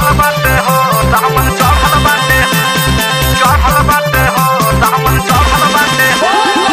चढ़ल बाटे हो दामन चढ़ल बाटे हो दामन चढ़ल बाटे हो।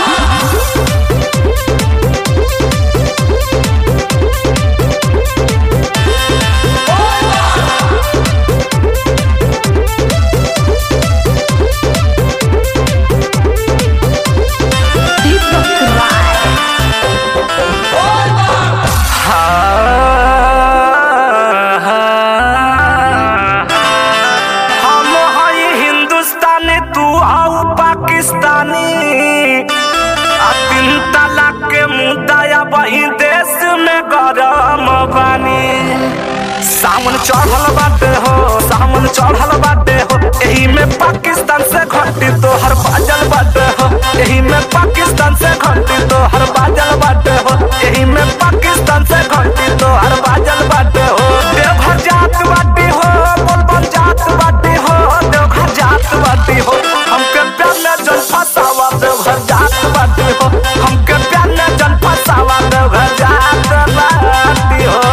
वही देश में गरम बानी सावन चढ़ल बाटे हो सावन चढ़ल बाटे हो एही में पाकिस्तान से घंटी तो हर बाजल बाटे हो एही में पाकिस्तान से घंटी तो हर बाजल बाटे हो एही में पाकिस्तान से घंटी तो हर बाजल बाटे हो। देवघर जात बाटी हो बोलबम जात बाटी हो देवघर जात बाटी हो हमके प्यार में जल फसावा देवघर जात बाटी हो हमके प्यार में जल फसावा देवघर जात बाटी हो।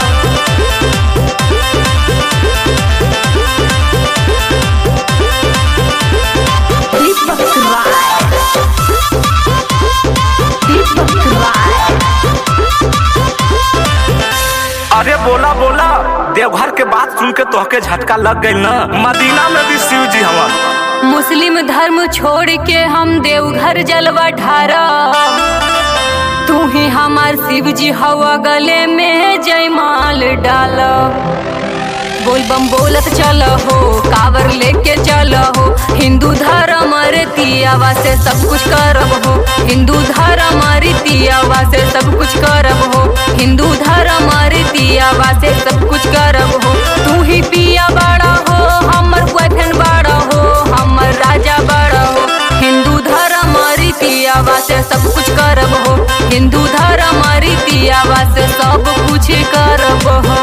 अरे बोला बोला देवघर के बात सुन के तोहके झटका लग गई ना। मदीना में भी शिव जी हवा मुस्लिम धर्म छोड़ के हम देवघर जलवा ढारा तू ही हमार शिव जी हवा गले में जयमाल डाल बोल बम बोलत चल हो कावर लेके चल हो हिंदू धर्म रीतियावा से सब कुछ करब हो हिंदू धर्म रीतियावा से सब कुछ करब हो हिंदू धर्म रीतियावा से सब कुछ करब हो। तू ही पिया बड़ा हो हमर बहन बड़ा हो हमर राजा बड़ा हो हिंदू धर्म रीतियावा से सब कुछ करब हो हिंदू धर्म रीतियावा से सब कुछ करब हो।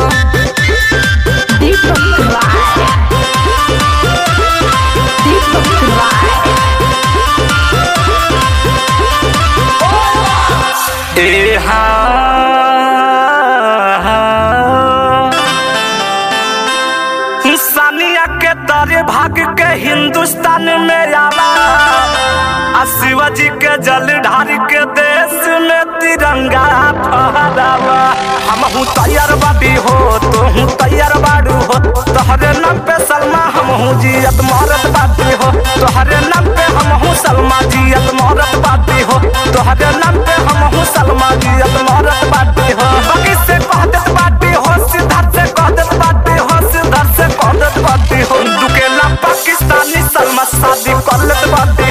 सानिया के तारे भाग के हिंदुस्तान में आवा शिवाजी के जल ढार के देश में तिरंगा फहरावा। हमहू तैयार बाटी हो तुहू तैयार बाड़ू हो तोहरे नाम पे सलमा हमहू जियत मरत बाटी हो तोहरे नाम पे हमहू सलमा जियत मरत बाटी हो तोहरे नाम पे हमहू सलमा जियत मरत बाटी हो। बाकी से कह देत बाटी हो सिद्धार्थ से कह देत बाटी हो सिद्धार्थ से कह देत बाटी हो दुकेला पाकिस्तानी सलमा शादी कर लेत बाटी